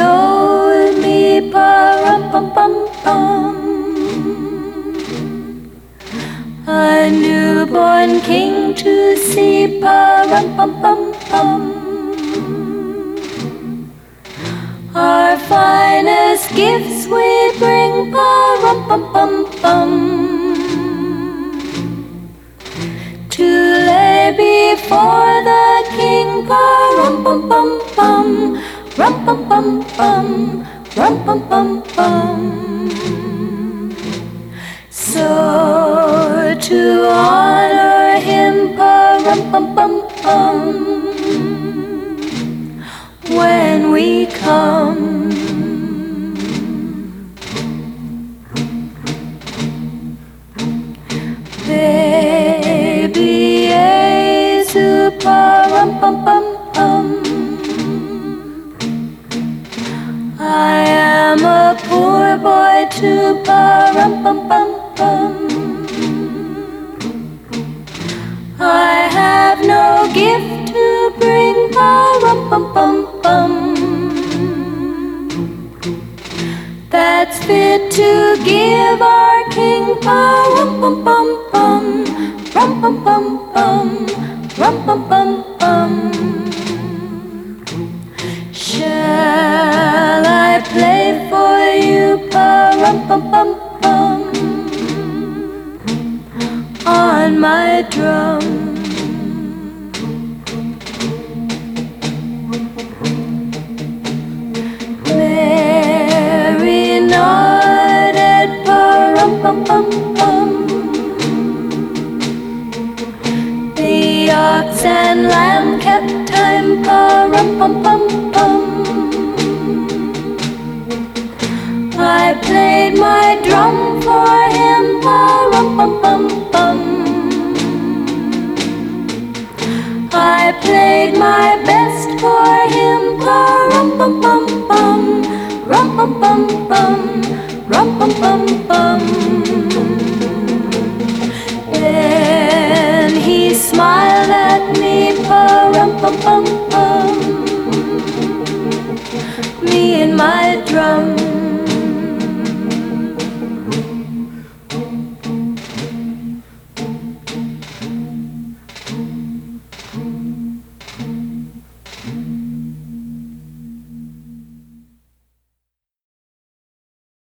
told me, pa-rum-pum-pum-pum, a newborn king to see, pa-rum-pum-pum-pum. Our finest gifts we bring, pa-rum-pum-pum-pum, to lay before the king, pa-rum-pum-pum-pum, rum-pum-pum-pum, rum-pum-pum-pum. So to honor him, pa-rum-pum-pum-pum, when we come, baby Yesu, pa-rum-pum-pum-pum, I am a poor boy too, pa-rum-pum-pum-pum, I have no gift to bring, pa-rum-pum-pum-pum, that's fit to give our king, pa-rum-pum-pum-pum, rum-pum-pum-pum, rum-pum-pum-pum. Shall I play for you, pa-rum-pum-pum-pum, on my drum? Mary nodded, pa-rum-pum-pum-pum, the ox and lamb kept time, pa-rum-pum-pum-pum, I played my drum for him, pa-rum-pum-pum-pum, I played my best for him, pa-rum-pum-pum-pum, rum-pum-pum-pum, rum-pum-pum-pum. Then he smiled at me, pa-rum-pum-pum-pum, me and my drum.